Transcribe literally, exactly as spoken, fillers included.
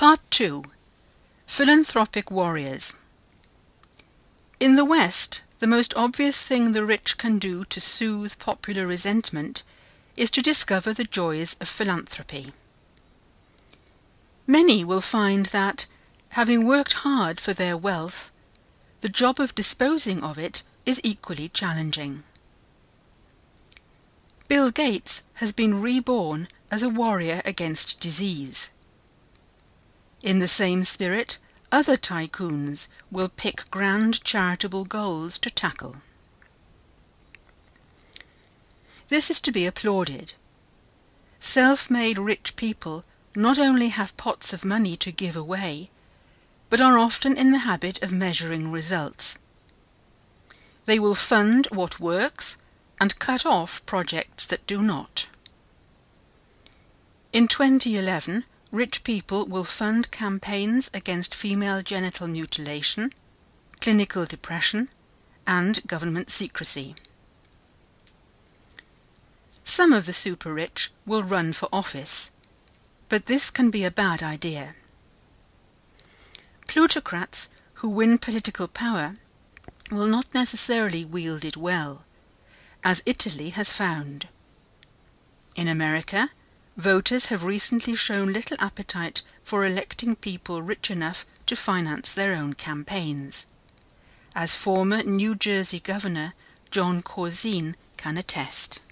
Part two. Philanthropic Warriors. In the West, the most obvious thing the rich can do to soothe popular resentment is to discover the joys of philanthropy. Many will find that, having worked hard for their wealth, the job of disposing of it is equally challenging. Bill Gates has been reborn as a warrior against disease. In the same spirit, other tycoons will pick grand charitable goals to tackle. This is to be applauded. Self-made rich people not only have pots of money to give away, but are often in the habit of measuring results. They will fund what works and cut off projects that do not. In twenty eleven, rich people will fund campaigns against female genital mutilation, clinical depression, and government secrecy. Some of the super-rich will run for office, but this can be a bad idea. Plutocrats who win political power will not necessarily wield it well, as Italy has found. In America, voters have recently shown little appetite for electing people rich enough to finance their own campaigns, as former New Jersey Governor John Corzine can attest.